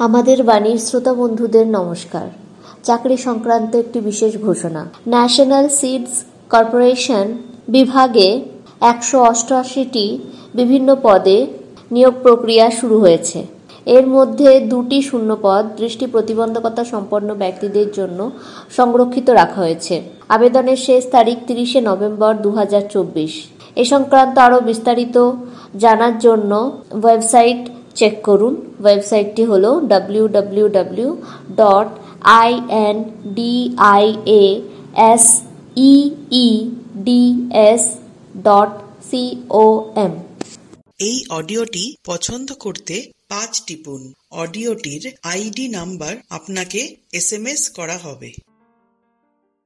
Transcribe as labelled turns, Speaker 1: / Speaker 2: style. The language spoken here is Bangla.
Speaker 1: আমাদের বাণীর শ্রোতা বন্ধুদের নমস্কার। চাকরি সংক্রান্ত একটি বিশেষ ঘোষণা। ন্যাশনাল সিডস কর্পোরেশন বিভাগে 188টি বিভিন্ন পদে নিয়োগ প্রক্রিয়া শুরু হয়েছে। এর মধ্যে 2টি শূন্যপদ দৃষ্টি প্রতিবন্ধকতা সম্পন্ন ব্যক্তিদের জন্য সংরক্ষিত রাখা হয়েছে। আবেদনের শেষ তারিখ 30শে নভেম্বর 2024। এ সংক্রান্ত আরও বিস্তারিত জানার জন্য ওয়েবসাইট চেক করুন। ওয়েবসাইটটি হলো www.indiaseeds.com।
Speaker 2: এই অডিওটি পছন্দ করতে 5 টিপুন। অডিওটির আইডি নাম্বার আপনাকে SMS করা হবে।